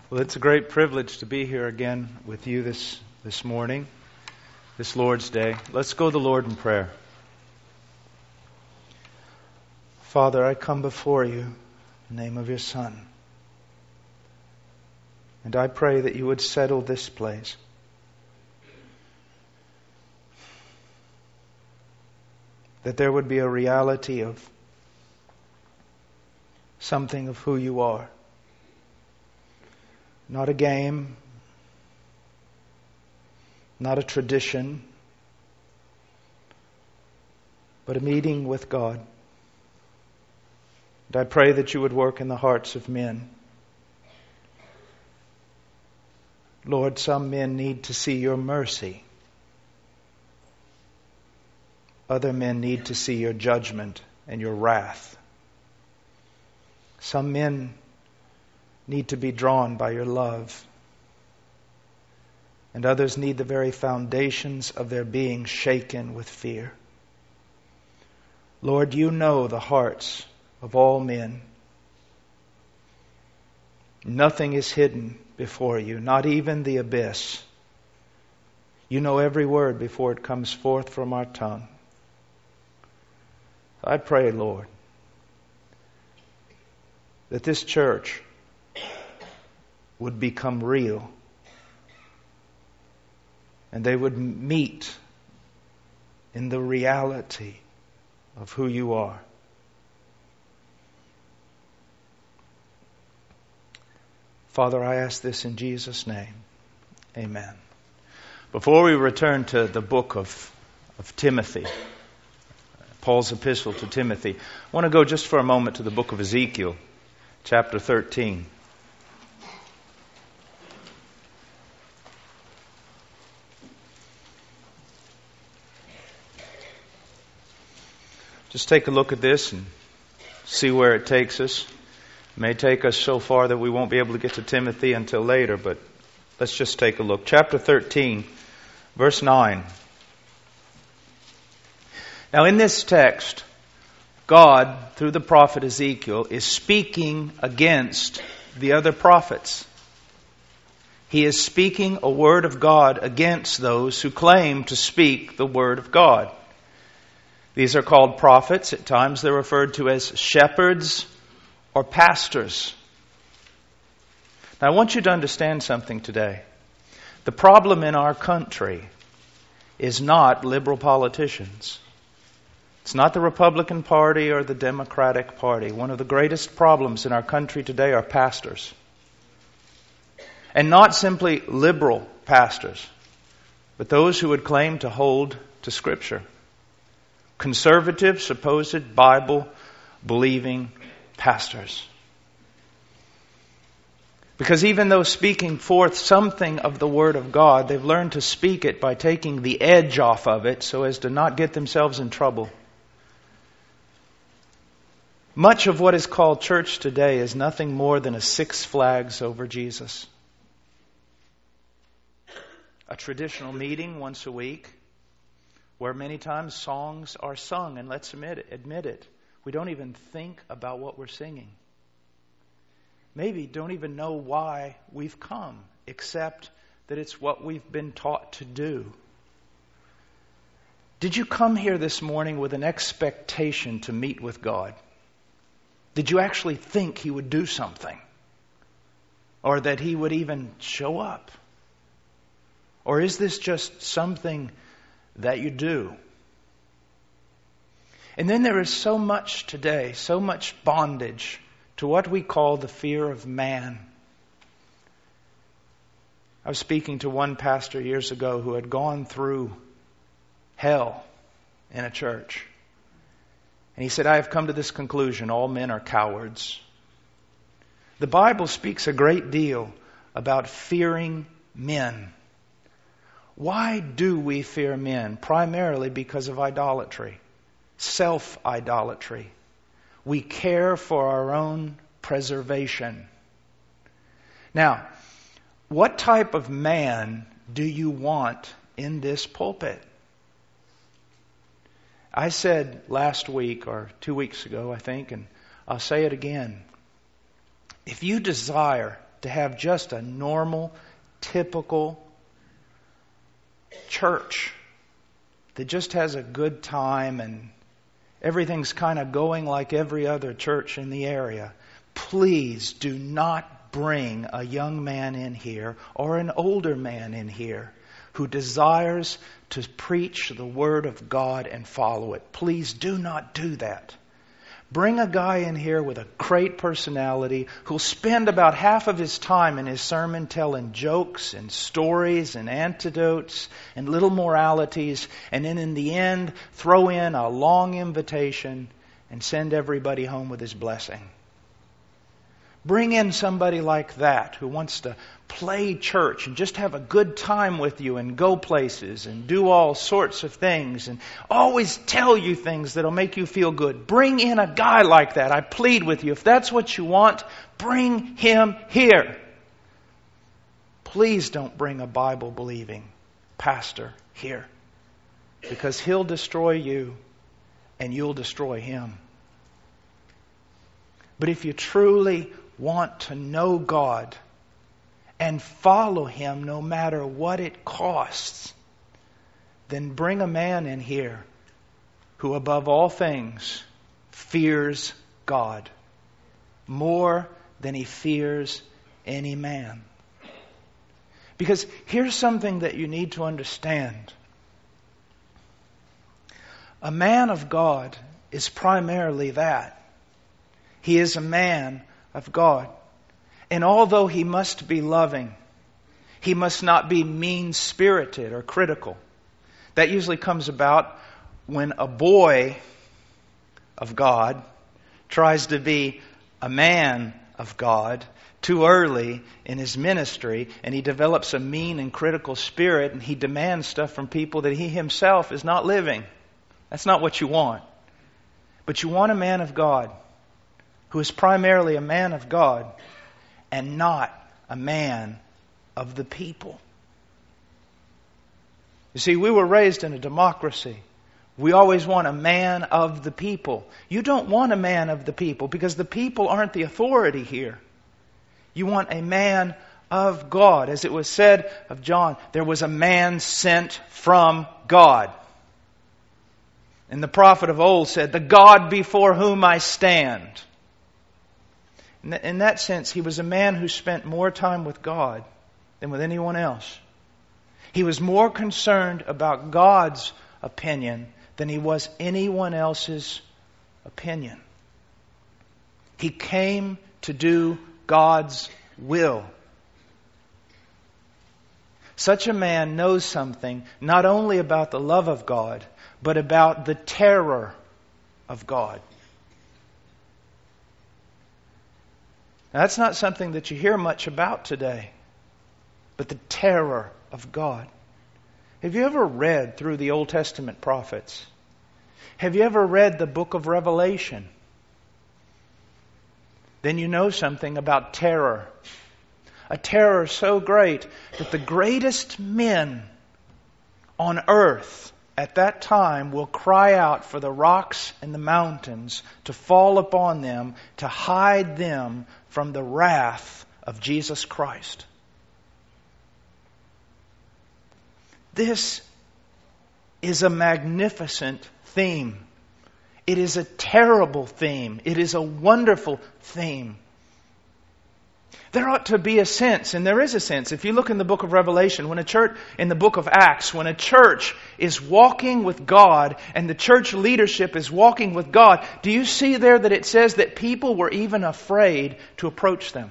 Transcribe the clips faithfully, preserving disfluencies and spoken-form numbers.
Well, it's a great privilege to be here again with you this, this morning, this Lord's Day. Let's go to the Lord in prayer. Father, I come before you in the name of your Son. And I pray that you would settle this place. That there would be a reality of something of who you are. Not a game, not a tradition, but a meeting with God. And I pray that you would work in the hearts of men. Lord, some men need to see your mercy. Other men need to see your judgment and your wrath. Some men need to be drawn by your love. And others need the very foundations of their being shaken with fear. Lord, you know the hearts of all men. Nothing is hidden before you, not even the abyss. You know every word before it comes forth from our tongue. I pray, Lord, that this church would become real, and they would meet in the reality of who you are. Father, I ask this in Jesus' name. Amen. Before we return to the book of, of Timothy, Paul's epistle to Timothy, I want to go just for a moment to the book of Ezekiel, chapter thirteen. Just take a look at this and see where it takes us. It may take us so far that we won't be able to get to Timothy until later, but let's just take a look. Chapter thirteen, verse nine. Now in this text, God, through the prophet Ezekiel, is speaking against the other prophets. He is speaking a word of God against those who claim to speak the word of God. These are called prophets. At times they're referred to as shepherds or pastors. Now I want you to understand something today. The problem in our country is not liberal politicians. It's not the Republican Party or the Democratic Party. One of the greatest problems in our country today are pastors. And not simply liberal pastors, but those who would claim to hold to Scripture. Conservative, supposed Bible-believing pastors. Because even though speaking forth something of the Word of God, they've learned to speak it by taking the edge off of it so as to not get themselves in trouble. Much of what is called church today is nothing more than a Six Flags over Jesus. A traditional meeting once a week, where many times songs are sung, and let's admit it, admit it, we don't even think about what we're singing. Maybe don't even know why we've come, except that it's what we've been taught to do. Did you come here this morning with an expectation to meet with God? Did you actually think He would do something? Or that He would even show up? Or is this just something that you do? And then there is so much today, so much bondage to what we call the fear of man. I was speaking to one pastor years ago who had gone through hell in a church. And he said, I have come to this conclusion, all men are cowards. The Bible speaks a great deal about fearing men. Why do we fear men? Primarily because of idolatry, self-idolatry. We care for our own preservation. Now, what type of man do you want in this pulpit? I said last week or two weeks ago, I think, and I'll say it again. If you desire to have just a normal, typical church that just has a good time and everything's kind of going like every other church in the area. Please do not bring a young man in here or an older man in here who desires to preach the Word of God and follow it. Please do not do that. Bring a guy in here with a great personality who'll spend about half of his time in his sermon telling jokes and stories and anecdotes and little moralities, and then in the end throw in a long invitation and send everybody home with his blessing. Bring in somebody like that who wants to play church and just have a good time with you and go places and do all sorts of things and always tell you things that'll make you feel good. Bring in a guy like that. I plead with you. If that's what you want, bring him here. Please don't bring a Bible-believing pastor here, because he'll destroy you and you'll destroy him. But if you truly want to know God and follow Him no matter what it costs, then bring a man in here who above all things fears God more than he fears any man. Because here's something that you need to understand. A man of God is primarily that. He is a man of God. And although he must be loving, he must not be mean-spirited or critical. That usually comes about when a boy of God tries to be a man of God too early in his ministry, and he develops a mean and critical spirit, and he demands stuff from people that he himself is not living. That's not what you want. But you want a man of God who is primarily a man of God and not a man of the people. You see, we were raised in a democracy. We always want a man of the people. You don't want a man of the people because the people aren't the authority here. You want a man of God. As it was said of John, there was a man sent from God. And the prophet of old said, "The God before whom I stand." In that sense, he was a man who spent more time with God than with anyone else. He was more concerned about God's opinion than he was anyone else's opinion. He came to do God's will. Such a man knows something not only about the love of God, but about the terror of God. Now, that's not something that you hear much about today, but the terror of God. Have you ever read through the Old Testament prophets? Have you ever read the book of Revelation? Then you know something about terror. A terror so great that the greatest men on earth at that time will cry out for the rocks and the mountains to fall upon them, to hide them from the wrath of Jesus Christ. This is a magnificent theme. It is a terrible theme. It is a wonderful theme. There ought to be a sense, and there is a sense. If you look in the book of Revelation, when a church, in the book of Acts, when a church is walking with God and the church leadership is walking with God, do you see there that it says that people were even afraid to approach them?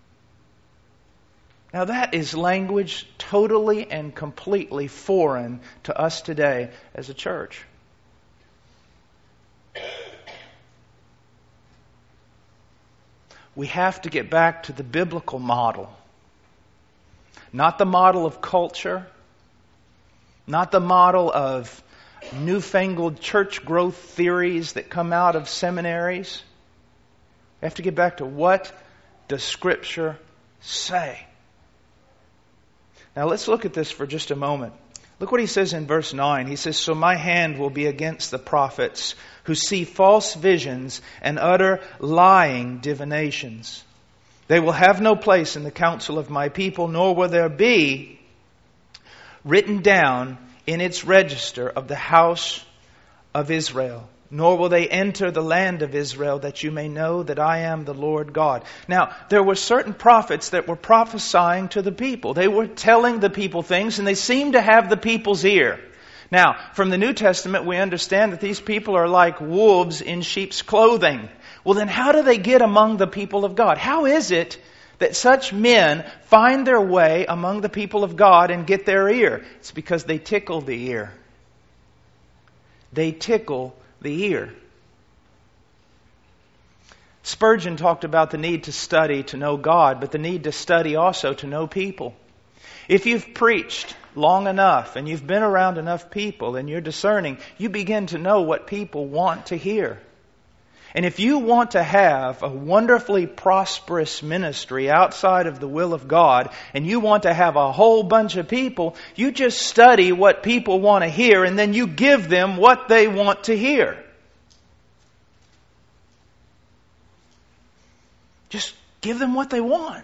Now that is language totally and completely foreign to us today as a church. We have to get back to the biblical model. Not the model of culture. Not the model of newfangled church growth theories that come out of seminaries. We have to get back to what does Scripture say? Now let's look at this for just a moment. Look what he says in verse nine. He says, "So my hand will be against the prophets who see false visions and utter lying divinations." They will have no place in the council of my people, nor will there be written down in its register of the house of Israel. Nor will they enter the land of Israel, that you may know that I am the Lord God. Now, there were certain prophets that were prophesying to the people. They were telling the people things, and they seemed to have the people's ear. Now, from the New Testament, we understand that these people are like wolves in sheep's clothing. Well, then how do they get among the people of God? How is it that such men find their way among the people of God and get their ear? It's because they tickle the ear. They tickle the ear. Spurgeon talked about the need to study to know God, but the need to study also to know people. If you've preached long enough and you've been around enough people and you're discerning, you begin to know what people want to hear. And if you want to have a wonderfully prosperous ministry outside of the will of God, and you want to have a whole bunch of people, you just study what people want to hear, and then you give them what they want to hear. Just give them what they want.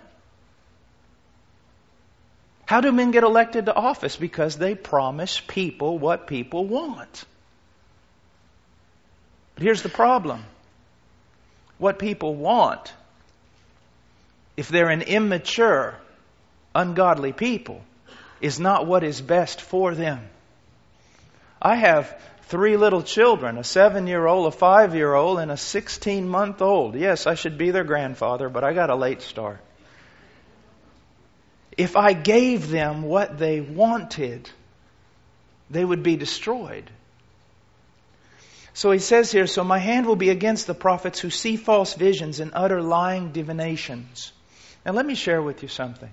How do men get elected to office? Because they promise people what people want. But here's the problem. What people want, if they're an immature, ungodly people, is not what is best for them. I have three little children, a seven-year-old, a five-year-old, and a sixteen-month-old. Yes, I should be their grandfather, but I got a late start. If I gave them what they wanted, they would be destroyed. So he says here, so my hand will be against the prophets who see false visions and utter lying divinations. Now let me share with you something.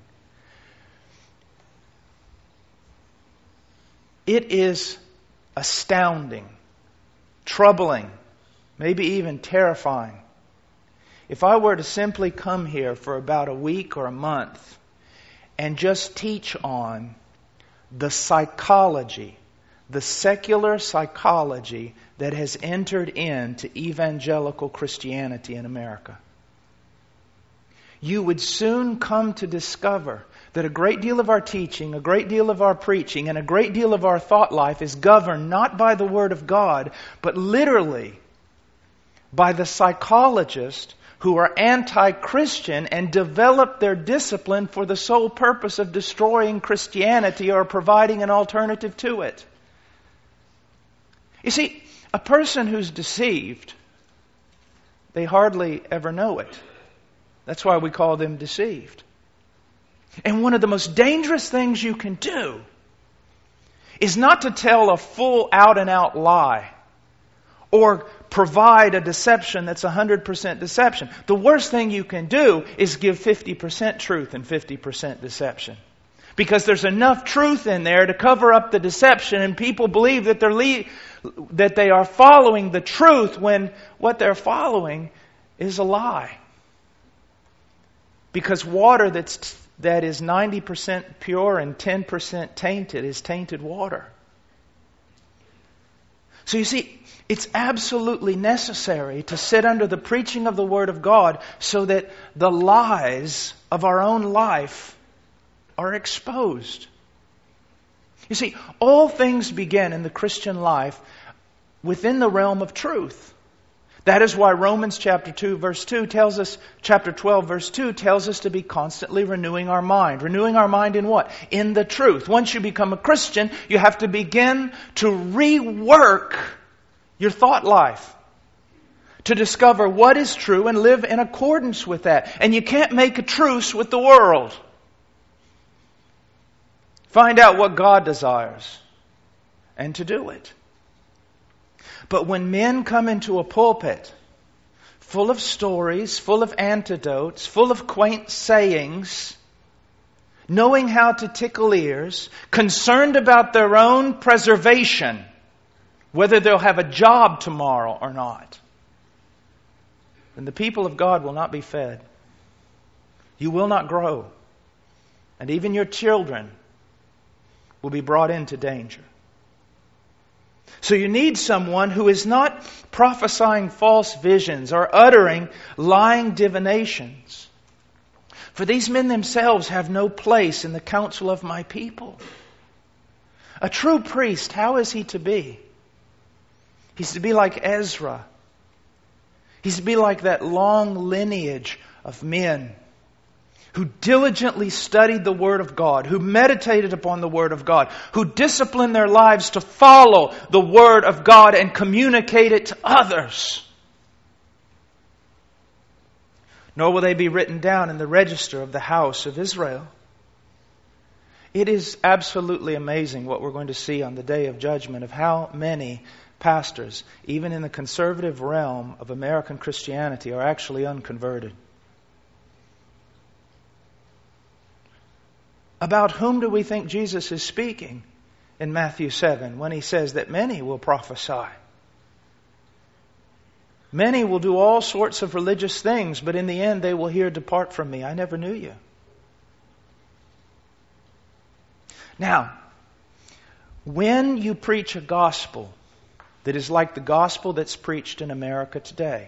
It is astounding, troubling, maybe even terrifying. If I were to simply come here for about a week or a month and just teach on the psychology, the secular psychology that has entered into evangelical Christianity in America, you would soon come to discover that a great deal of our teaching, a great deal of our preaching, and a great deal of our thought life is governed not by the Word of God, but literally by the psychologists who are anti-Christian and develop their discipline for the sole purpose of destroying Christianity or providing an alternative to it. You see, a person who's deceived, they hardly ever know it. That's why we call them deceived. And one of the most dangerous things you can do is not to tell a full out-and-out lie or provide a deception that's one hundred percent deception. The worst thing you can do is give fifty percent truth and fifty percent deception. Because there's enough truth in there to cover up the deception, and people believe that they're le- that they are following the truth when what they're following is a lie. Because water that's that is ninety percent pure and ten percent tainted is tainted water. So you see, it's absolutely necessary to sit under the preaching of the Word of God so that the lies of our own life are exposed. You see, all things begin in the Christian life within the realm of truth. That is why Romans chapter two verse two tells us, chapter twelve verse two tells us to be constantly renewing our mind. Renewing our mind in what? In the truth. Once you become a Christian, you have to begin to rework your thought life to discover what is true and live in accordance with that. And you can't make a truce with the world. Find out what God desires and to do it. But when men come into a pulpit full of stories, full of anecdotes, full of quaint sayings, knowing how to tickle ears, concerned about their own preservation, whether they'll have a job tomorrow or not, then the people of God will not be fed. You will not grow. And even your children will be brought into danger. So you need someone who is not prophesying false visions or uttering lying divinations, For these men themselves have no place in the council of my people. A true priest, how is he to be? He's to be like Ezra. He's to be like that long lineage of men who diligently studied the Word of God, who meditated upon the Word of God, who disciplined their lives to follow the Word of God and communicate it to others. Nor will they be written down in the register of the house of Israel. It is absolutely amazing what we're going to see on the day of judgment of how many pastors, even in the conservative realm of American Christianity, are actually unconverted. About whom do we think Jesus is speaking in Matthew seven when He says that many will prophesy? Many will do all sorts of religious things, but in the end they will hear, "Depart from me, I never knew you." Now, when you preach a gospel that is like the gospel that's preached in America today,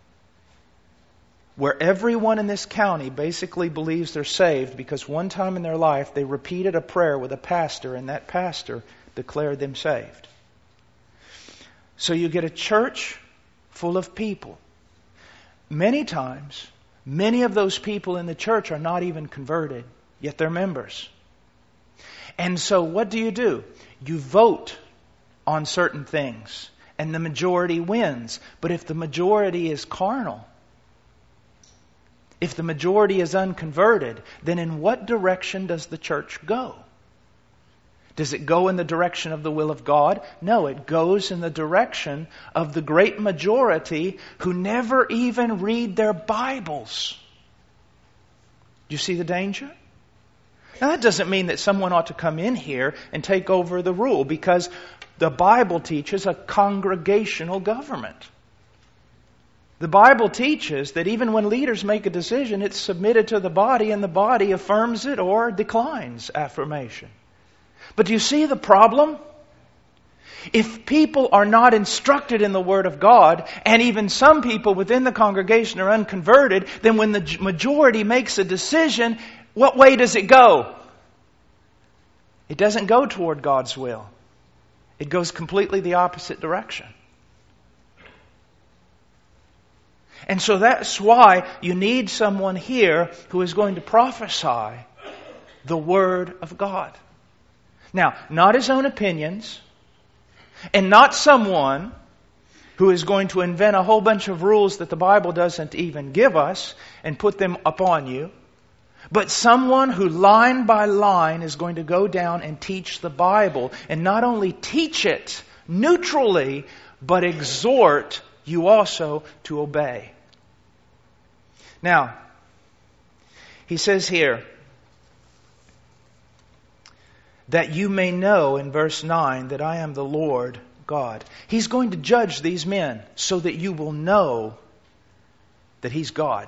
where everyone in this county basically believes they're saved because one time in their life they repeated a prayer with a pastor and that pastor declared them saved. So you get a church full of people. Many times, many of those people in the church are not even converted, yet they're members. And so what do you do? You vote on certain things, and the majority wins. But if the majority is carnal, if the majority is unconverted, then in what direction does the church go? Does it go in the direction of the will of God? No, it goes in the direction of the great majority who never even read their Bibles. Do you see the danger? Now that doesn't mean that someone ought to come in here and take over the rule, because the Bible teaches a congregational government. The Bible teaches that even when leaders make a decision, it's submitted to the body and the body affirms it or declines affirmation. But do you see the problem? If people are not instructed in the Word of God, and even some people within the congregation are unconverted, then when the majority makes a decision, what way does it go? It doesn't go toward God's will. It goes completely the opposite direction. And so that's why you need someone here who is going to prophesy the Word of God. Now, not his own opinions, and not someone who is going to invent a whole bunch of rules that the Bible doesn't even give us and put them upon you, but someone who line by line is going to go down and teach the Bible, and not only teach it neutrally, but exhort you also to obey. Now, he says here, that you may know, in verse nine, that I am the Lord God. He's going to judge these men so that you will know that He's God.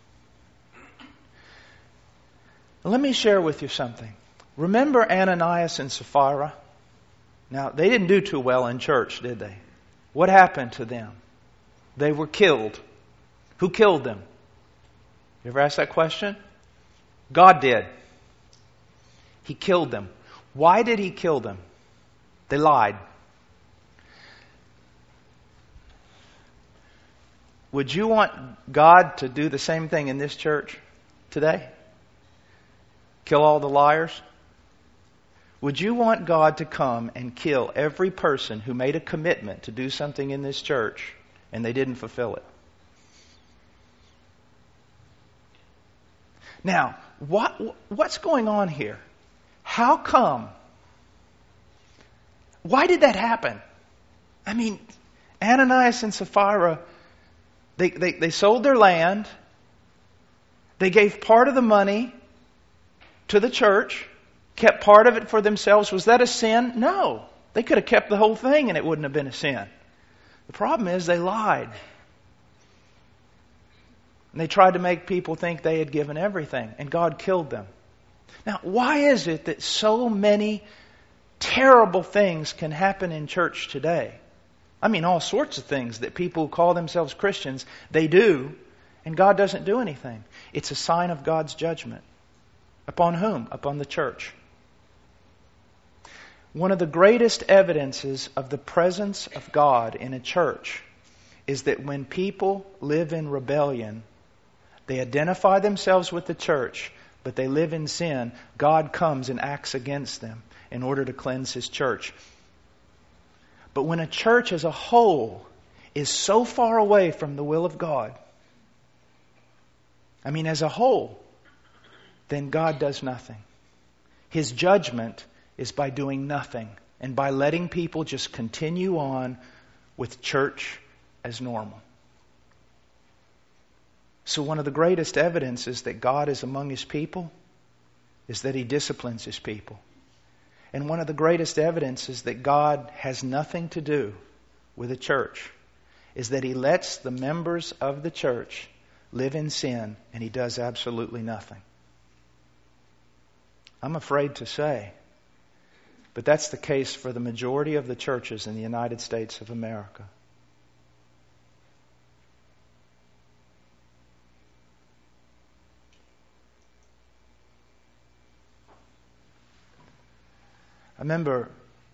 Let me share with you something. Remember Ananias and Sapphira? Now, they didn't do too well in church, did they? What happened to them? They were killed. Who killed them? You ever ask that question? God did. He killed them. Why did He kill them? They lied. Would you want God to do the same thing in this church today? Kill all the liars? Would you want God to come and kill every person who made a commitment to do something in this church and they didn't fulfill it? Now, what what's going on here? How come? Why did that happen? I mean, Ananias and Sapphira, they, they, they sold their land. They gave part of the money to the church, kept part of it for themselves. Was that a sin? No. They could have kept the whole thing and it wouldn't have been a sin. The problem is they lied. And they tried to make people think they had given everything, and God killed them. Now, why is it that so many terrible things can happen in church today? I mean, all sorts of things that people who call themselves Christians, they do, And God doesn't do anything. It's a sign of God's judgment. Upon whom? Upon the church. One of the greatest evidences of the presence of God in a church is that when people live in rebellion, they identify themselves with the church, but they live in sin, God comes and acts against them in order to cleanse His church. But when a church as a whole is so far away from the will of God, I mean as a whole, then God does nothing. His judgment is by doing nothing and by letting people just continue on with church as normal. So one of the greatest evidences that God is among His people is that He disciplines His people. And one of the greatest evidences that God has nothing to do with a church is that He lets the members of the church live in sin and He does absolutely nothing. I'm afraid to say, but that's the case for the majority of the churches in the United States of America. I remember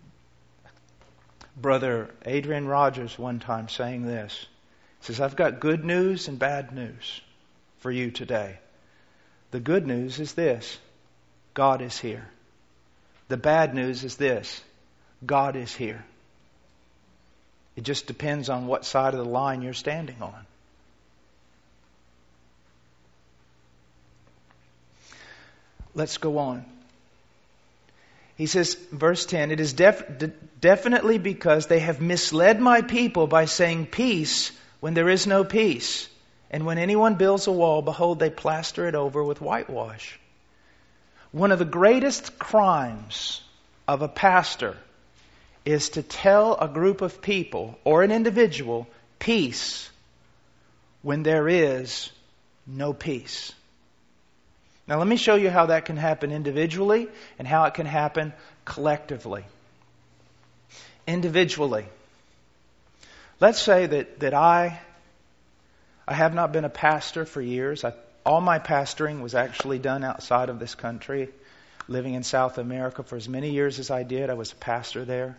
Brother Adrian Rogers one time saying this. He says, I've got good news and bad news for you today. The good news is this: God is here. The bad news is this: God is here. It just depends on what side of the line you're standing on. Let's go on. He says, verse ten, it is def- de- definitely because they have misled my people by saying peace when there is no peace. And when anyone builds a wall, behold, they plaster it over with whitewash. One of the greatest crimes of a pastor is to tell a group of people or an individual peace when there is no peace. Now let me show you how that can happen individually and how it can happen collectively. Individually. Let's say that, that I, I have not been a pastor for years. I, all my pastoring was actually done outside of this country. Living in South America for as many years as I did, I was a pastor there.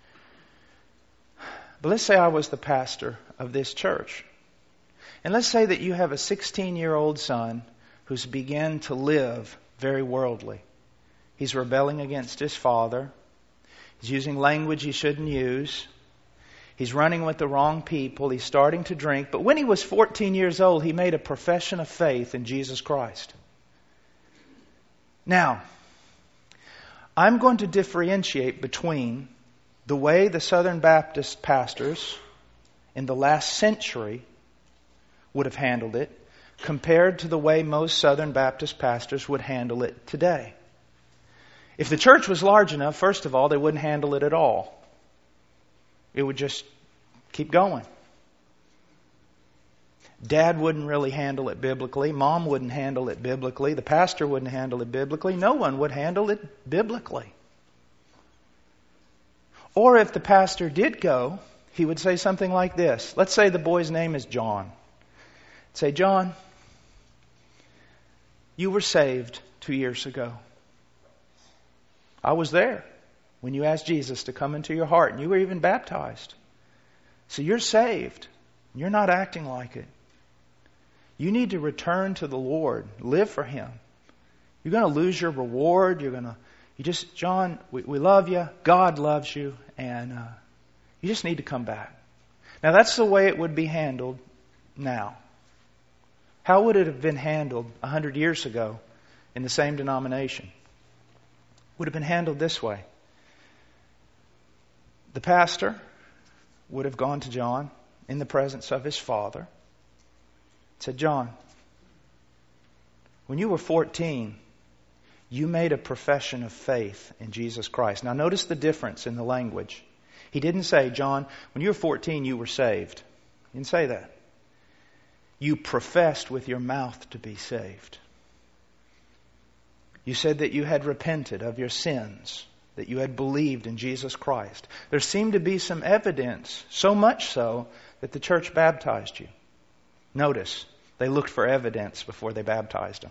But let's say I was the pastor of this church. And let's say that you have a sixteen-year-old son who's began to live very worldly. He's rebelling against his father. He's using language he shouldn't use. He's running with the wrong people. He's starting to drink. But when he was fourteen years old, he made a profession of faith in Jesus Christ. Now, I'm going to differentiate between the way the Southern Baptist pastors in the last century would have handled it compared to the way most Southern Baptist pastors would handle it today. If the church was large enough, first of all, they wouldn't handle it at all. It would just keep going. Dad wouldn't really handle it biblically. Mom wouldn't handle it biblically. The pastor wouldn't handle it biblically. No one would handle it biblically. Or if the pastor did go, he would say something like this. Let's say the boy's name is John. Say, John, you were saved two years ago. I was there when you asked Jesus to come into your heart, and you were even baptized. So you're saved. You're not acting like it. You need to return to the Lord. Live for Him. You're going to lose your reward. You're going to, you just, John, we, we love you. God loves you. And uh, you just need to come back. Now that's the way it would be handled now. How would it have been handled a hundred years ago in the same denomination? Would have been handled this way. The pastor would have gone to John in the presence of his father. Said, John, when you were fourteen, you made a profession of faith in Jesus Christ. Now notice the difference in the language. He didn't say, John, when you were fourteen, you were saved. He didn't say that. You professed with your mouth to be saved. You said that you had repented of your sins, that you had believed in Jesus Christ. There seemed to be some evidence, so much so that the church baptized you. Notice, They looked for evidence before they baptized him.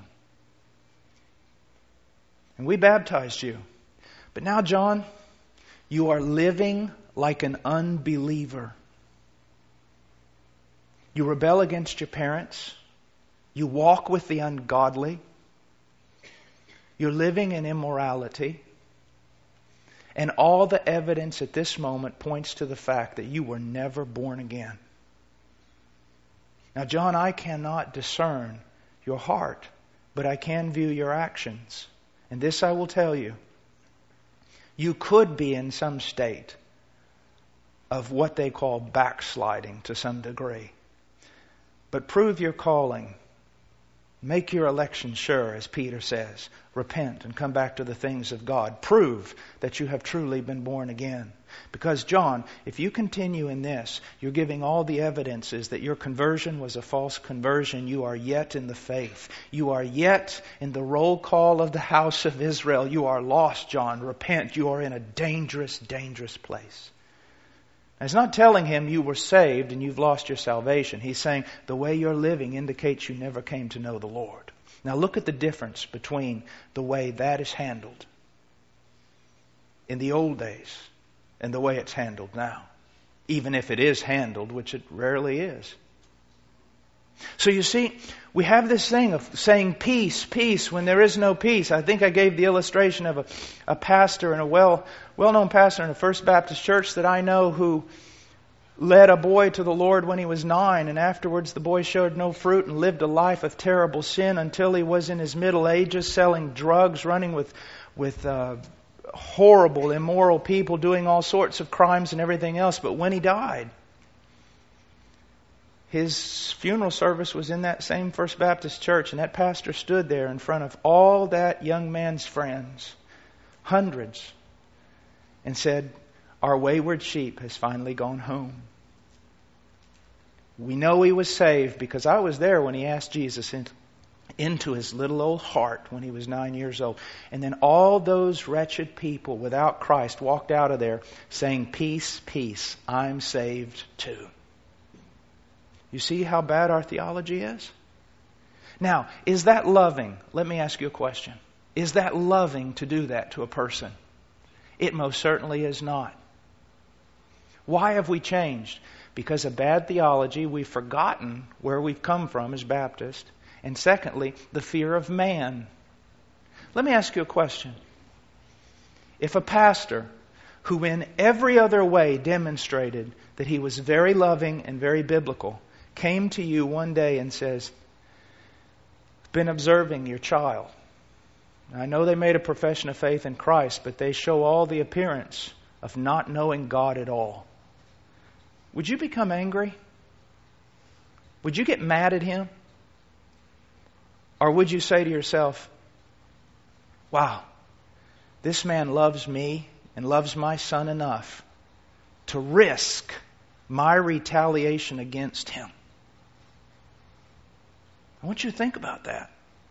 And we baptized you. But now, John, you are living like an unbeliever. You rebel against your parents. You walk with the ungodly. You're living in immorality. And all the evidence at this moment points to the fact that you were never born again. Now, John, I cannot discern your heart, but I can view your actions. And this I will tell you. You could be in some state of what they call backsliding to some degree. But prove your calling. Make your election sure, as Peter says. Repent and come back to the things of God. Prove that you have truly been born again. Because, John, if you continue in this, you're giving all the evidences that your conversion was a false conversion. You are yet in the faith. You are yet in the roll call of the house of Israel. You are lost, John. Repent. You are in a dangerous, dangerous place. He's not telling him you were saved and you've lost your salvation. He's saying the way you're living indicates you never came to know the Lord. Now look at the difference between the way that is handled in the old days and the way it's handled now. Even if it is handled, which it rarely is. So you see, we have this thing of saying peace, peace, when there is no peace. I think I gave the illustration of a, a pastor and a well, well-known pastor in a First Baptist church that I know who led a boy to the Lord when he was nine, and afterwards the boy showed no fruit and lived a life of terrible sin until he was in his middle ages, selling drugs, running with, with uh, horrible, immoral people, doing all sorts of crimes and everything else. But when he died, his funeral service was in that same First Baptist church, and that pastor stood there in front of all that young man's friends, hundreds, and said, "Our wayward sheep has finally gone home." We know he was saved because I was there when he asked Jesus into, into his little old heart when he was nine years old. And then all those wretched people without Christ walked out of there saying, "Peace, peace, I'm saved too." You see how bad our theology is? Now, is that loving? Let me ask you a question. Is that loving to do that to a person? It most certainly is not. Why have we changed? Because of bad theology, we've forgotten where we've come from as Baptists. And secondly, the fear of man. Let me ask you a question. If a pastor who in every other way demonstrated that he was very loving and very biblical came to you one day and says, "I've been observing your child. I know they made a profession of faith in Christ, but they show all the appearance of not knowing God at all." Would you become angry? Would you get mad at him? Or would you say to yourself, "Wow, this man loves me and loves my son enough to risk my retaliation against him"? I want you to think about that.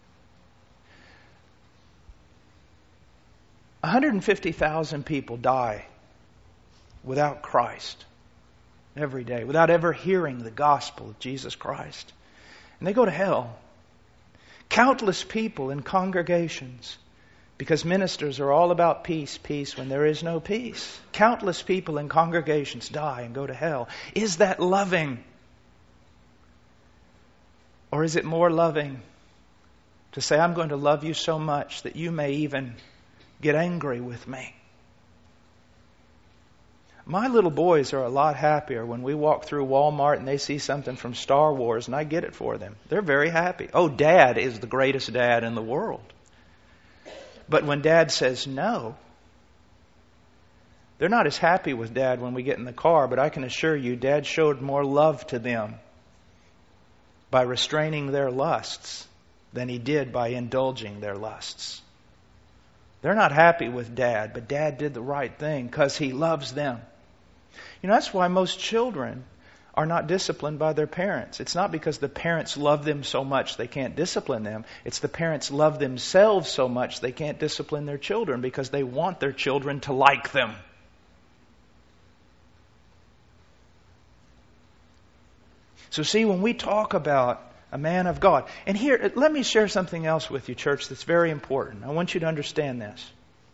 one hundred fifty thousand people die without Christ every day, without ever hearing the gospel of Jesus Christ. And they go to hell. Countless people in congregations, because ministers are all about peace, peace when there is no peace. Countless people in congregations die and go to hell. Is that loving? Or is it more loving to say, "I'm going to love you so much that you may even get angry with me"? My little boys are a lot happier when we walk through Walmart and they see something from Star Wars and I get it for them. They're very happy. Oh, Dad is the greatest dad in the world. But when Dad says no, they're not as happy with Dad when we get in the car, but I can assure you Dad showed more love to them by restraining their lusts than he did by indulging their lusts. They're not happy with Dad, but Dad did the right thing because he loves them. You know, that's why most children are not disciplined by their parents. It's not because the parents love them so much they can't discipline them. It's the parents love themselves so much they can't discipline their children because they want their children to like them. So see, when we talk about A man of God. And here, let me share something else with you, church, that's very important. I want you to understand this.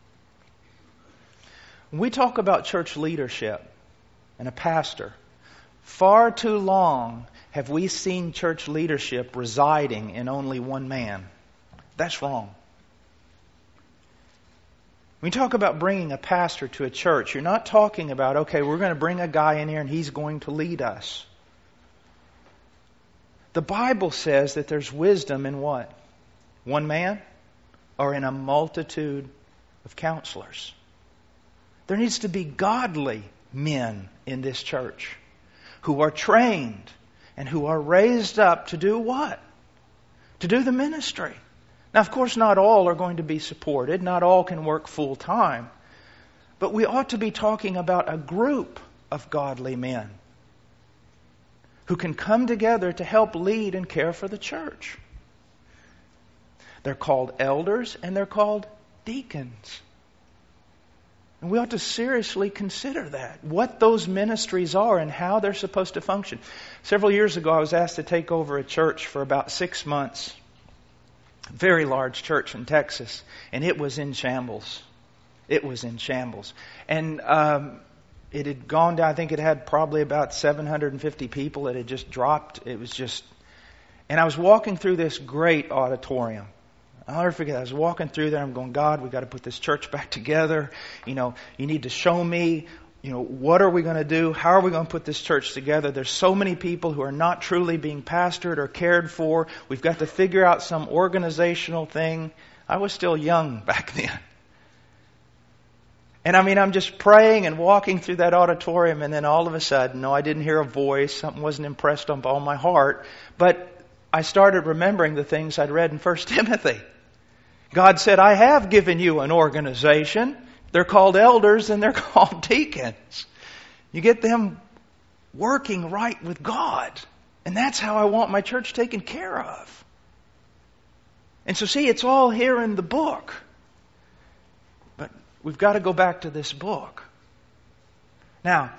When we talk about church leadership and a pastor, far too long have we seen church leadership residing in only one man. That's wrong. When you talk about bringing a pastor to a church, you're not talking about, okay, we're going to bring a guy in here and he's going to lead us. The Bible says that there's wisdom in what? One man or in a multitude of counselors. There needs to be godly men in this church who are trained and who are raised up to do what? To do the ministry. Now, of course, not all are going to be supported. Not all can work full time. But we ought to be talking about a group of godly men who can come together to help lead and care for the church. They're called elders and they're called deacons. And we ought to seriously consider that, what those ministries are and how they're supposed to function. Several years ago, I was asked to take over a church for about six months. A very large church in Texas. And it was in shambles. It was in shambles. And um, it had gone down, I think it had probably about seven hundred fifty people. It had just dropped. It was just... And I was walking through this great auditorium. I'll never forget, I was walking through there, I'm going, God, we've got to put this church back together. You know, you need to show me, you know, what are we going to do? How are we going to put this church together? There's so many people who are not truly being pastored or cared for. We've got to figure out some organizational thing. I was still young back then. And I mean, I'm just praying and walking through that auditorium, and then all of a sudden, no, I didn't hear a voice. Something wasn't impressed on all my heart. But I started remembering the things I'd read in First Timothy. God said, I have given you an organization. They're called elders and they're called deacons. You get them working right with God. And that's how I want my church taken care of. And so see, it's all here in the book. But we've got to go back to this book. Now,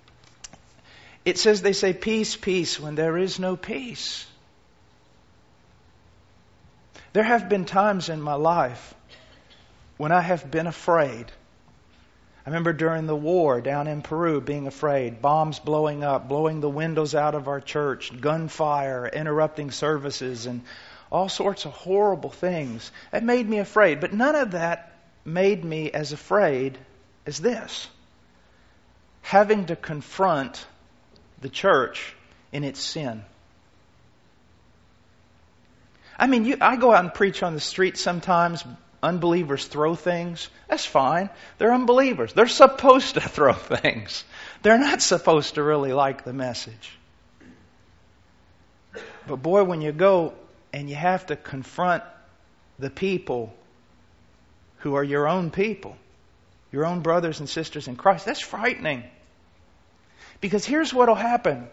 it says they say peace, peace when there is no peace. There have been times in my life when I have been afraid. I remember during the war down in Peru being afraid, bombs blowing up, blowing the windows out of our church, gunfire, interrupting services, and all sorts of horrible things. It made me afraid, but none of that made me as afraid as this. Having to confront the church in its sin. I mean, you, I go out and preach on the street sometimes. Unbelievers throw things. That's fine. They're unbelievers. They're supposed to throw things. They're not supposed to really like the message. But boy, when you go and you have to confront the people who are your own people, your own brothers and sisters in Christ, that's frightening. Because here's what will happen.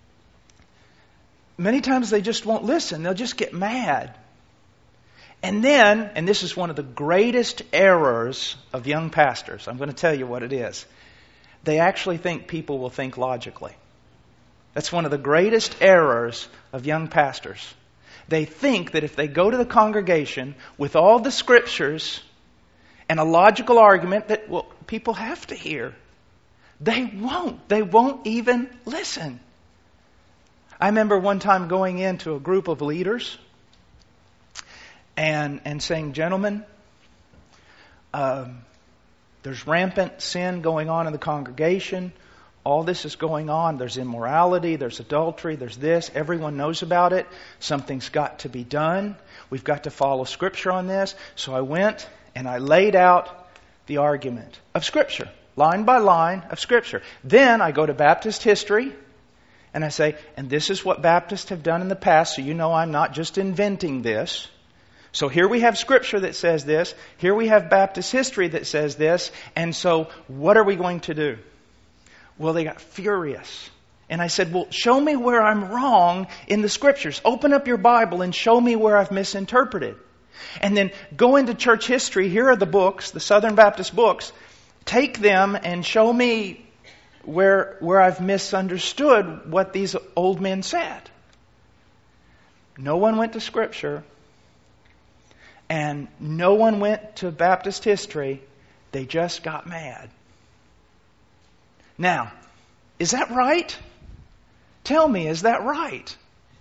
Many times they just won't listen. They'll just get mad. And then, and this is one of the greatest errors of young pastors, I'm going to tell you what it is. They actually think people will think logically. That's one of the greatest errors of young pastors. They think that if they go to the congregation with all the scriptures and a logical argument that, well, people have to hear, they won't. They won't even listen. I remember one time going into a group of leaders and and saying, gentlemen, um, there's rampant sin going on in the congregation. All this is going on. There's immorality, there's adultery, there's this. Everyone knows about it. Something's got to be done. We've got to follow Scripture on this. So I went and I laid out the argument of Scripture, line by line of Scripture. Then I go to Baptist history. And I say, and this is what Baptists have done in the past, so you know I'm not just inventing this. So here we have Scripture that says this. Here we have Baptist history that says this. And so what are we going to do? Well, they got furious. And I said, well, show me where I'm wrong in the Scriptures. Open up your Bible and show me where I've misinterpreted. And then go into church history. Here are the books, the Southern Baptist books. Take them and show me where where I've misunderstood what these old men said. no one went to Scripture, and no one went to Baptist history. They just got mad. Now, is that right? Tell me, is that right?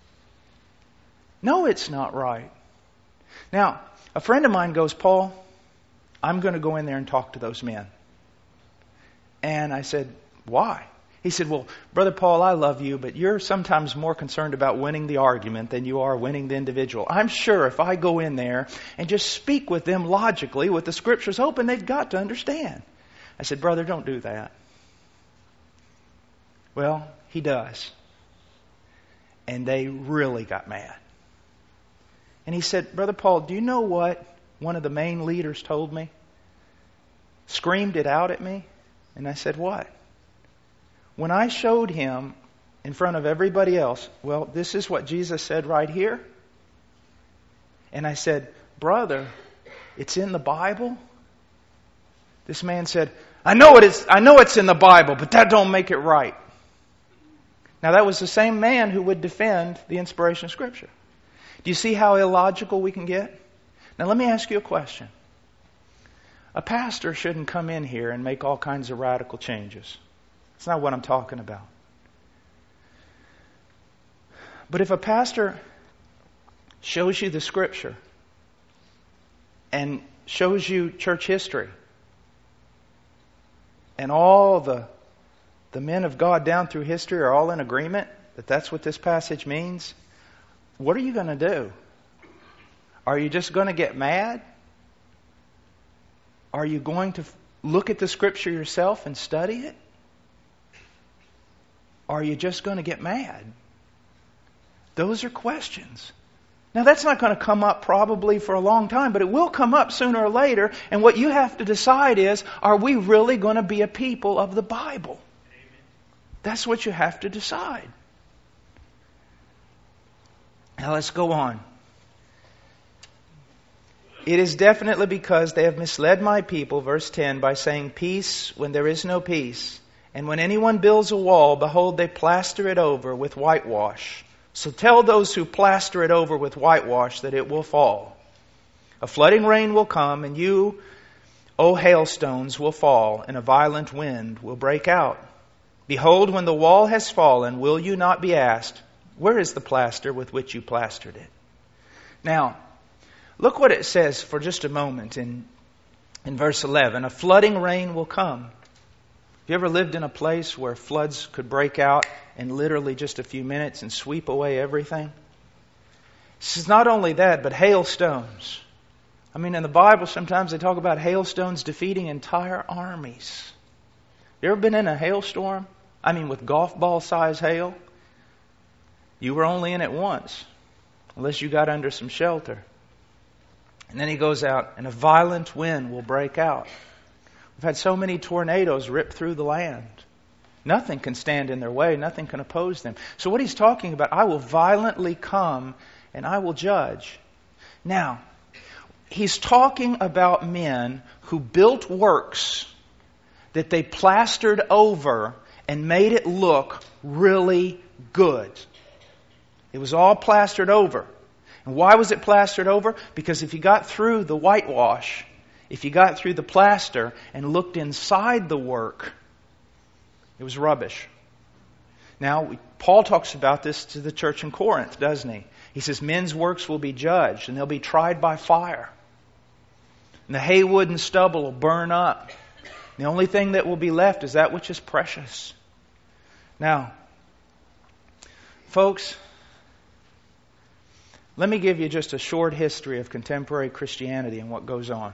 No, it's not right. Now, a friend of mine goes, Paul, I'm going to go in there and talk to those men. And I said, why? He said, well, Brother Paul, I love you, but you're sometimes more concerned about winning the argument than you are winning the individual. I'm sure if I go in there and just speak with them logically, with the Scriptures open, they've got to understand. I said, brother, don't do that. Well, he does. And they really got mad. And he said, Brother Paul, do you know what one of the main leaders told me? Screamed it out at me. And I said, what? When I showed him in front of everybody else, well, this is what Jesus said right here. And I said, brother, it's in the Bible. This man said, I know it is, I know it's in the Bible, but that don't make it right. Now that was the same man who would defend the inspiration of Scripture. Do you see how illogical we can get? Now let me ask you a question. A pastor shouldn't come in here and make all kinds of radical changes. That's not what I'm talking about. But if a pastor shows you the Scripture and shows you church history and all the the men of God down through history are all in agreement that that's what this passage means, what are you going to do? Are you just going to get mad? Are you going to look at the Scripture yourself and study it? Are you just going to get mad? Those are questions. Now that's not going to come up probably for a long time, but it will come up sooner or later. And what you have to decide is, are we really going to be a people of the Bible? Amen. That's what you have to decide. Now let's go on. It is definitely because they have misled my people, verse ten, by saying peace when there is no peace. And when anyone builds a wall, behold, they plaster it over with whitewash. So tell those who plaster it over with whitewash that it will fall. A flooding rain will come, and you, O hailstones, will fall, and a violent wind will break out. Behold, when the wall has fallen, will you not be asked, where is the plaster with which you plastered it? Now, look what it says for just a moment in, in verse eleven. A flooding rain will come. Have you ever lived in a place where floods could break out in literally just a few minutes and sweep away everything? This is not only that, but hailstones. I mean, in the Bible, sometimes they talk about hailstones defeating entire armies. You ever been in a hailstorm? I mean, with golf ball size hail? You were only in it once, unless you got under some shelter. And then he goes out, and a violent wind will break out. We've had so many tornadoes rip through the land. Nothing can stand in their way. Nothing can oppose them. So what he's talking about, I will violently come and I will judge. Now, he's talking about men who built works that they plastered over and made it look really good. It was all plastered over. And why was it plastered over? Because if you got through the whitewash, if you got through the plaster and looked inside the work, it was rubbish. Now, Paul talks about this to the church in Corinth, doesn't he? He says, men's works will be judged and they'll be tried by fire. And the hay, wood, and stubble will burn up. The only thing that will be left is that which is precious. Now, folks, let me give you just a short history of contemporary Christianity and what goes on.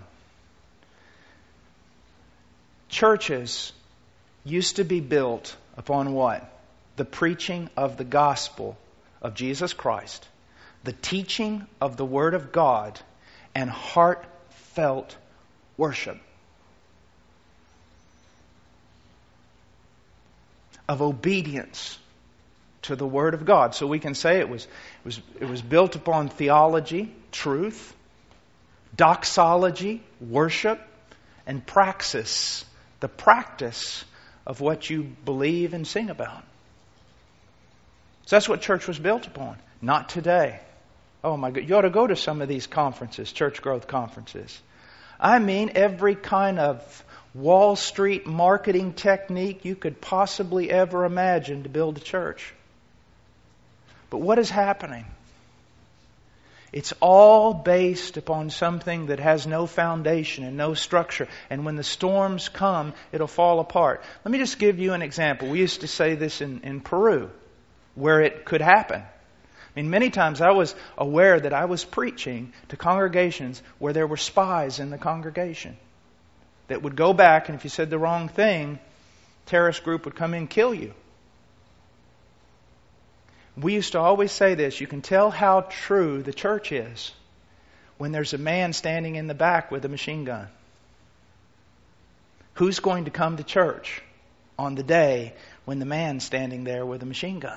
Churches used to be built upon what? The preaching of the gospel of Jesus Christ, the teaching of the Word of God, and heartfelt worship. Of obedience to the Word of God. So we can say it was, it was, it was built upon theology, truth, doxology, worship, and praxis, the practice of what you believe and sing about. So that's what church was built upon. Not today. Oh my God, you ought to go to some of these conferences, church growth conferences. I mean, every kind of Wall Street marketing technique you could possibly ever imagine to build a church. But what is happening? It's all based upon something that has no foundation and no structure. And when the storms come, it'll fall apart. Let me just give you an example. We used to say this in, in Peru, where it could happen. I mean, many times I was aware that I was preaching to congregations where there were spies in the congregation that would go back, and if you said the wrong thing, a terrorist group would come in and kill you. We used to always say this: you can tell how true the church is when there's a man standing in the back with a machine gun. Who's going to come to church on the day when the man's standing there with a machine gun?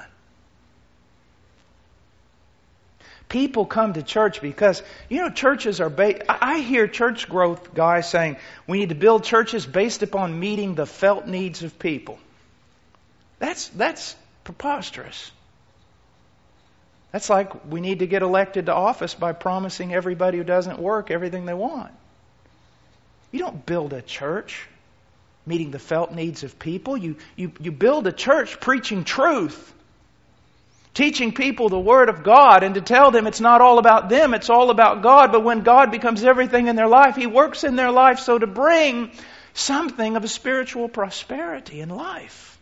People come to church because, you know, churches are based... I hear church growth guys saying we need to build churches based upon meeting the felt needs of people. That's, that's preposterous. That's like we need to get elected to office by promising everybody who doesn't work everything they want. You don't build a church meeting the felt needs of people. You, you, you build a church preaching truth. Teaching people the Word of God, and to tell them it's not all about them, it's all about God. But when God becomes everything in their life, He works in their life so to bring something of a spiritual prosperity in life.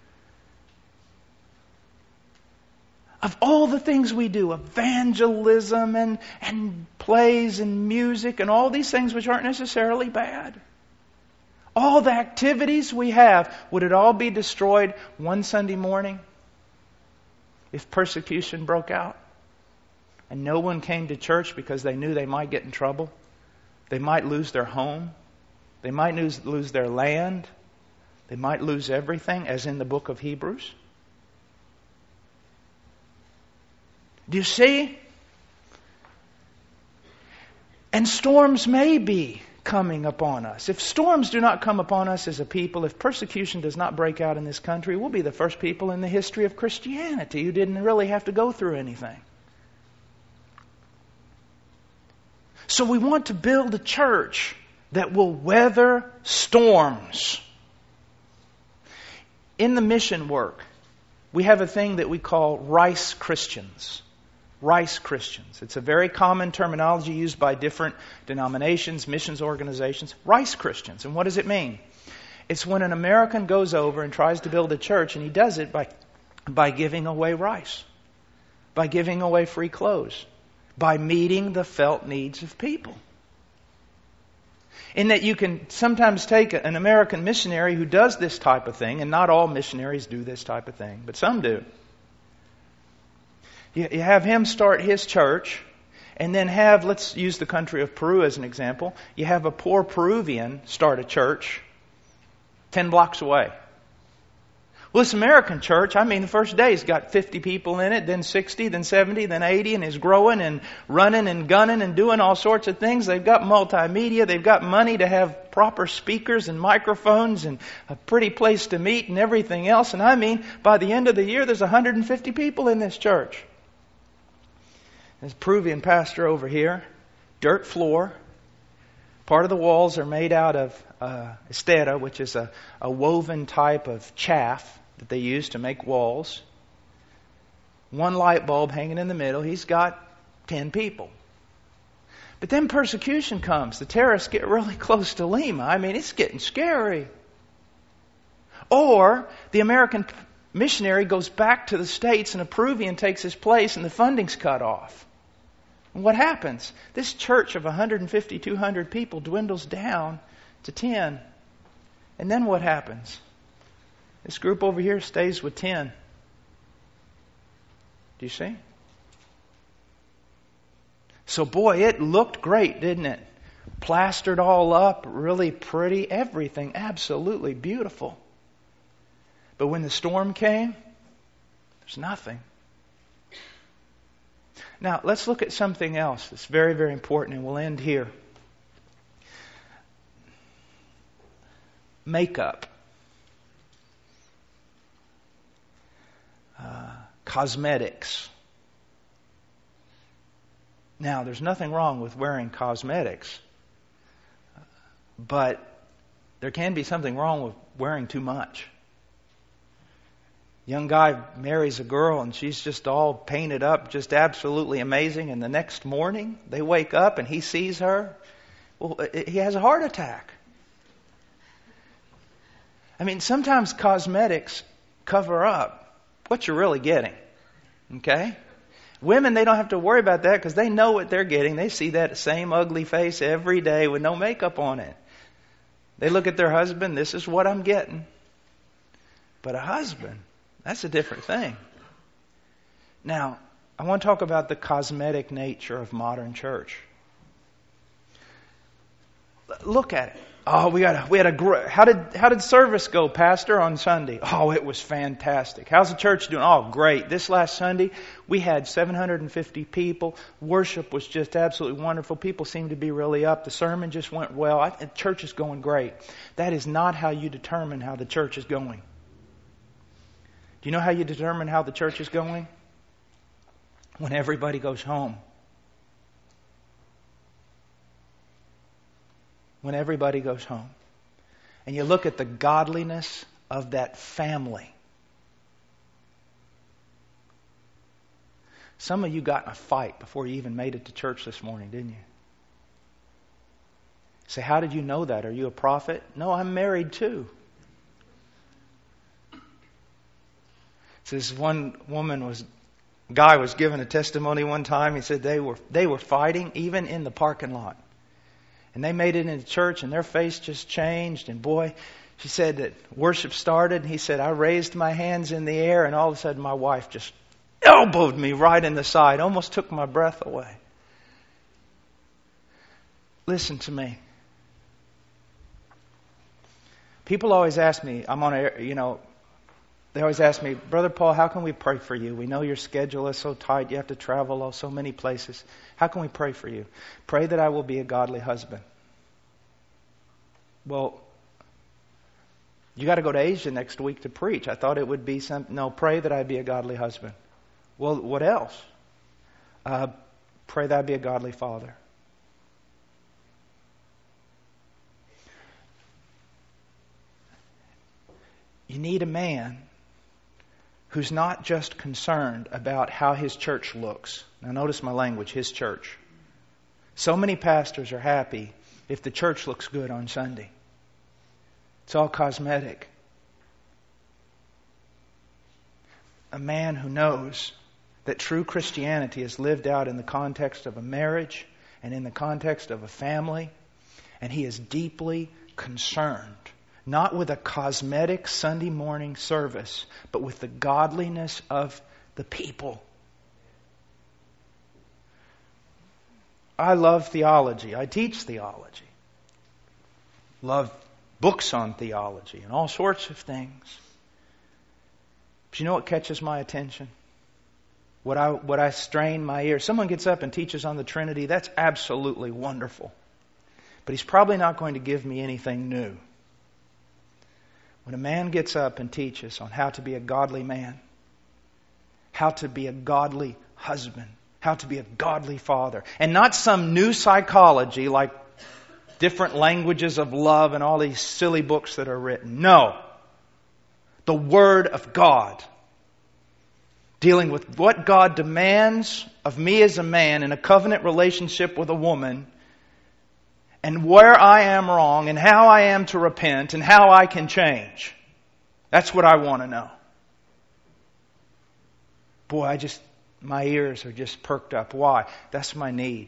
Of all the things we do, evangelism and, and plays and music and all these things which aren't necessarily bad. All the activities we have, would it all be destroyed one Sunday morning? If persecution broke out and no one came to church because they knew they might get in trouble, they might lose their home, they might lose, lose their land, they might lose everything, as in the book of Hebrews. Do you see? And storms may be coming upon us. If storms do not come upon us as a people, if persecution does not break out in this country, we'll be the first people in the history of Christianity who didn't really have to go through anything. So we want to build a church that will weather storms. In the mission work, we have a thing that we call Rice Christians. Rice Christians. It's a very common terminology used by different denominations, missions organizations. Rice Christians. And what does it mean? It's when an American goes over and tries to build a church, and he does it by, by giving away rice, by giving away free clothes, by meeting the felt needs of people. In that you can sometimes take an American missionary who does this type of thing, and not all missionaries do this type of thing, but some do. You have him start his church, and then have, let's use the country of Peru as an example, you have a poor Peruvian start a church ten blocks away. Well, this American church, I mean, the first day it's got fifty people in it, then sixty, then seventy, then eighty, and is growing and running and gunning and doing all sorts of things. They've got multimedia, they've got money to have proper speakers and microphones and a pretty place to meet and everything else. And I mean, by the end of the year, there's one hundred fifty people in this church. There's a Peruvian pastor over here, dirt floor. Part of the walls are made out of uh, estera, which is a, a woven type of chaff that they use to make walls. One light bulb hanging in the middle. He's got ten people. But then persecution comes. The terrorists get really close to Lima. I mean, it's getting scary. Or the American missionary goes back to the States and a Peruvian takes his place and the funding's cut off. And what happens? This church of one hundred fifty, two hundred people dwindles down to ten. And then what happens? This group over here stays with ten. Do you see? So boy, it looked great, didn't it? Plastered all up, really pretty, everything absolutely beautiful. But when the storm came, there's nothing. Now, let's look at something else that's very, very important, and we'll end here. Makeup. Uh, cosmetics. Now, there's nothing wrong with wearing cosmetics, but there can be something wrong with wearing too much. Young guy marries a girl and she's just all painted up, just absolutely amazing. And the next morning they wake up and he sees her. Well, he has a heart attack. I mean, sometimes cosmetics cover up what you're really getting. Okay? Women, they don't have to worry about that because they know what they're getting. They see that same ugly face every day with no makeup on it. They look at their husband, this is what I'm getting. But a husband, that's a different thing. Now, I want to talk about the cosmetic nature of modern church. Look at it. Oh, we got a, we had a great, how did how did service go, Pastor, on Sunday? Oh, it was fantastic. How's the church doing? Oh, great. This last Sunday, we had seven hundred fifty people. Worship was just absolutely wonderful. People seemed to be really up. The sermon just went well. I, the church is going great. That is not how you determine how the church is going. Do you know how you determine how the church is going? When everybody goes home. When everybody goes home. And you look at the godliness of that family. Some of you got in a fight before you even made it to church this morning, didn't you? Say, how did you know that? Are you a prophet? No, I'm married too. So this one woman was, guy was giving a testimony one time. He said they were they were fighting even in the parking lot. And they made it into church and their face just changed. And boy, she said that worship started. And he said, I raised my hands in the air and all of a sudden my wife just elbowed me right in the side. Almost took my breath away. Listen to me. People always ask me, I'm on a, you know, they always ask me, Brother Paul, how can we pray for you? We know your schedule is so tight. You have to travel so many places. How can we pray for you? Pray that I will be a godly husband. Well, you got to go to Asia next week to preach. I thought it would be some. No, pray that I be a godly husband. Well, what else? Uh, pray that I be a godly father. You need a man who's not just concerned about how his church looks. Now notice my language, his church. So many pastors are happy if the church looks good on Sunday. It's all cosmetic. A man who knows that true Christianity is lived out in the context of a marriage and in the context of a family, and he is deeply concerned not with a cosmetic Sunday morning service, but with the godliness of the people. I love theology. I teach theology. Love books on theology and all sorts of things. But you know what catches my attention? What I, what I strain my ear. Someone gets up and teaches on the Trinity. That's absolutely wonderful. But he's probably not going to give me anything new. When a man gets up and teaches on how to be a godly man, how to be a godly husband, how to be a godly father, and not some new psychology like different languages of love and all these silly books that are written. No. The Word of God. Dealing with what God demands of me as a man in a covenant relationship with a woman, and where I am wrong, and how I am to repent, and how I can change. That's what I want to know. Boy, I just, my ears are just perked up. Why? That's my need.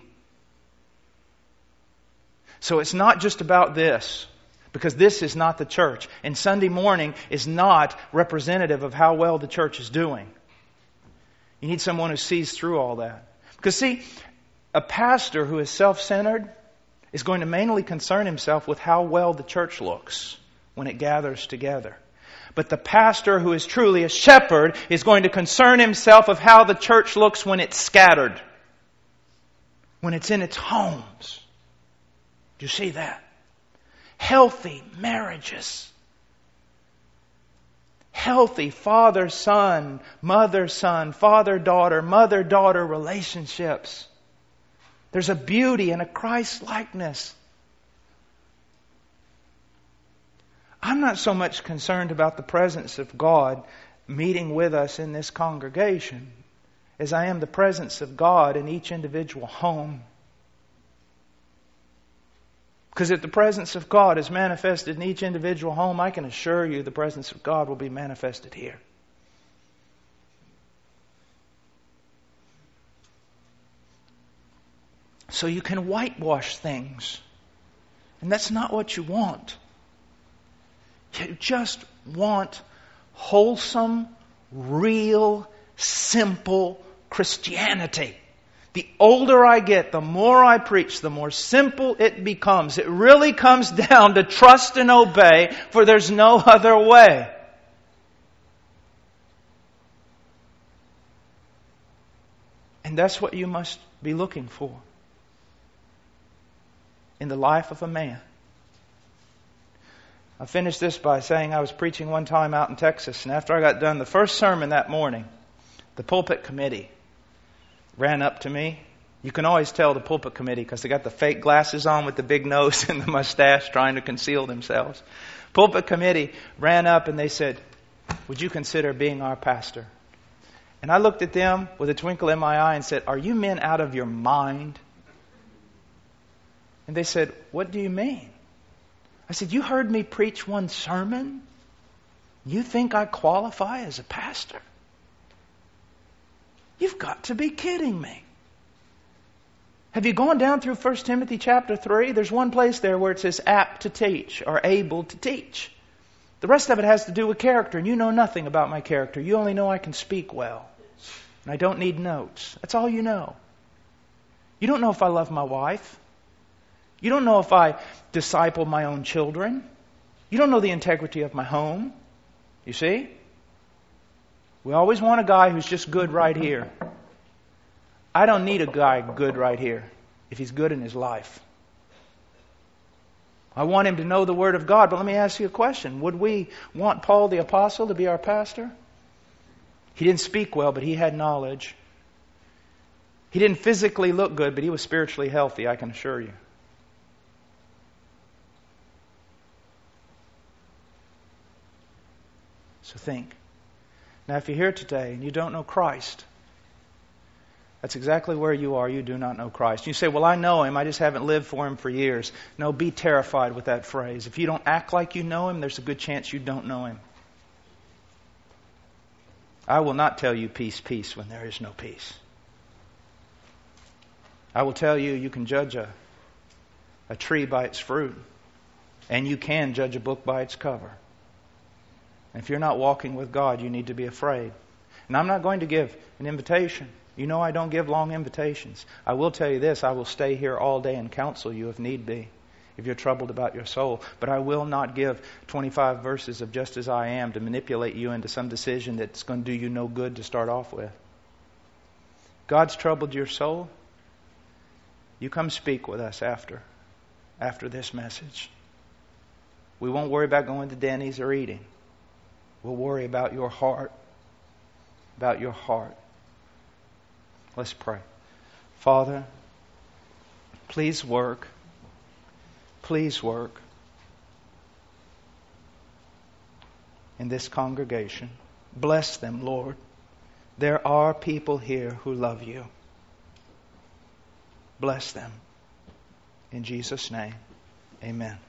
So it's not just about this, because this is not the church. And Sunday morning is not representative of how well the church is doing. You need someone who sees through all that. Because see, a pastor who is self-centered is going to mainly concern himself with how well the church looks when it gathers together. But the pastor who is truly a shepherd is going to concern himself of how the church looks when it's scattered, when it's in its homes. Do you see that? Healthy marriages. Healthy father-son, mother-son, father-daughter, mother-daughter relationships. There's a beauty and a Christ-likeness. I'm not so much concerned about the presence of God meeting with us in this congregation as I am the presence of God in each individual home. Because if the presence of God is manifested in each individual home, I can assure you the presence of God will be manifested here. So you can whitewash things. And that's not what you want. You just want wholesome, real, simple Christianity. The older I get, the more I preach, the more simple it becomes. It really comes down to trust and obey, for there's no other way. And that's what you must be looking for in the life of a man. I finished this by saying I was preaching one time out in Texas, and after I got done the first sermon that morning, the pulpit committee ran up to me. You can always tell the pulpit committee because they got the fake glasses on with the big nose and the mustache trying to conceal themselves. Pulpit committee ran up and they said, "Would you consider being our pastor?" And I looked at them with a twinkle in my eye and said, "Are you men out of your mind?" And they said, "What do you mean?" I said, "You heard me preach one sermon? You think I qualify as a pastor? You've got to be kidding me. Have you gone down through First Timothy chapter three? There's one place there where it says apt to teach or able to teach. The rest of it has to do with character, and you know nothing about my character. You only know I can speak well, and I don't need notes. That's all you know. You don't know if I love my wife. You don't know if I disciple my own children. You don't know the integrity of my home. You see? We always want a guy who's just good right here. I don't need a guy good right here if he's good in his life. I want him to know the Word of God. But let me ask you a question. Would we want Paul the Apostle to be our pastor? He didn't speak well, but he had knowledge. He didn't physically look good, but he was spiritually healthy, I can assure you. So think. Now, if you're here today and you don't know Christ, that's exactly where you are. You do not know Christ. You say, "Well, I know Him. I just haven't lived for Him for years." No, be terrified with that phrase. If you don't act like you know Him, there's a good chance you don't know Him. I will not tell you peace, peace when there is no peace. I will tell you you can judge a, a tree by its fruit, and you can judge a book by its cover. And if you're not walking with God, you need to be afraid. And I'm not going to give an invitation. You know I don't give long invitations. I will tell you this, I will stay here all day and counsel you if need be, if you're troubled about your soul. But I will not give twenty-five verses of just as I am to manipulate you into some decision that's going to do you no good to start off with. God's troubled your soul. You come speak with us after, after this message. We won't worry about going to Denny's or eating. We'll worry about your heart. About your heart. Let's pray. Father, please work. Please work in this congregation. Bless them, Lord. There are people here who love you. Bless them. In Jesus' name, amen.